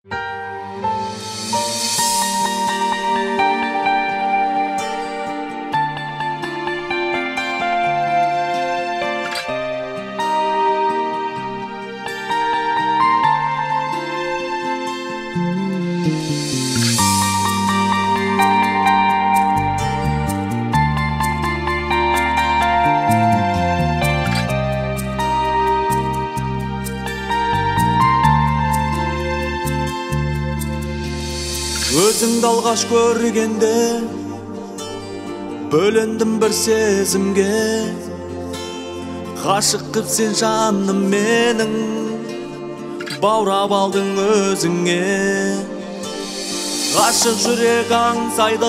Өзіңді алғаш көргенде бөлендім бір сезімге, ғашық қып сен жаным менің, баурап алдың өзіңе. Ғашық жүрек аңсайды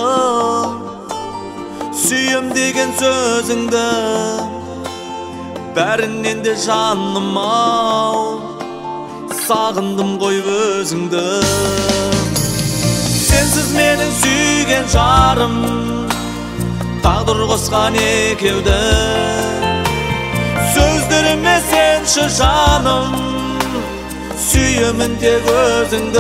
сүйем деген сөзіңді, бәрінен де жаным ау, сағындым ғой өзіңді. Сенсіз менің сүйген жарым, тағдыр қосқан екеуді. Сөздеріме сенші жаным, сүйемін тек өзіңді.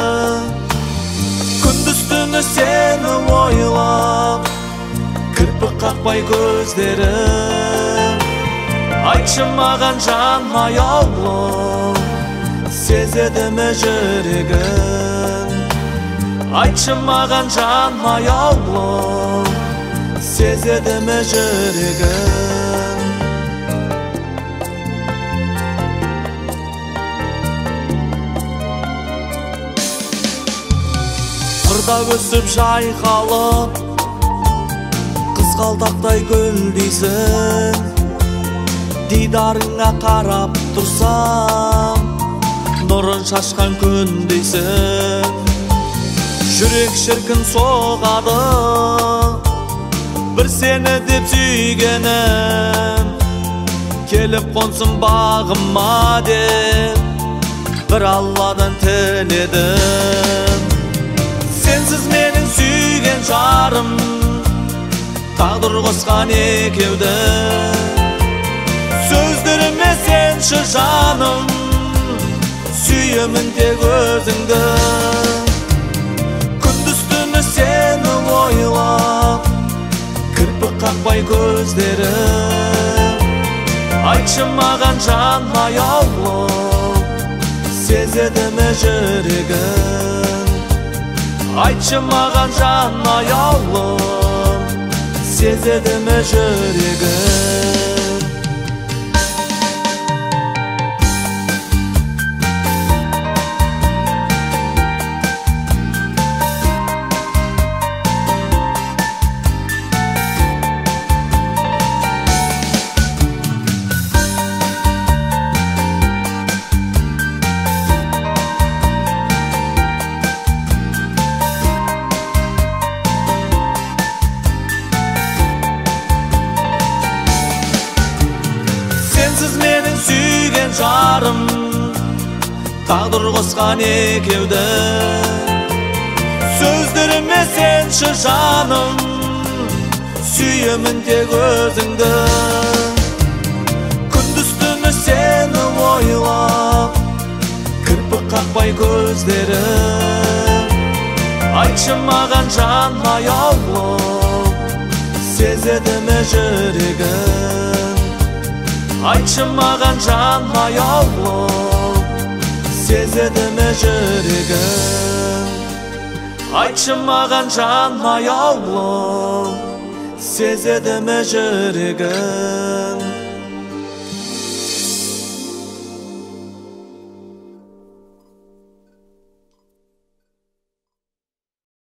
Күндіз-түні сені ойлап, кірпік қақпай көздерім. Айтшы маған жан аяулым, сезеді ме жүрегім? Айтшы маған жан аяулым, сезеді ме жүрегім? Қырда өсіп жайқалып, қызғалдақтай гүлдейсің. Дидарыңа қарап тұрсам, нұрын шашқан күндейсің. Жүрек шіркін соғады, бір сені деп сүйгенім. Келіп қонсын бағыма деп, бір Алладан тіледім. Сенсіз менің сүйген жарым, тағдыр қосқан екеуді. Сөздеріме сенші жаным, сүйемін тек өзіңді. Сені ойлап, кірпік қақпай көздерім. Айтшы маған жан аяулым, сезеді ме жүрегім? Айтшы маған жан аяулым, сезеді ме жүрегім? Сенсіз менің сүйген жарым, тағдыр қосқан екеуді. Сөздеріме сенші жаным, сүйемін тек өзіңді. Күндіз-түні сені ойлап, кірпік қақпай көздерім. Айтшы маған жан аяулым, сезеді ме жүрегім? Айтшы маған жан аяулым, сезеді ме жүрегім? Айтшы маған жан аяулым, сезеді ме жүрегім?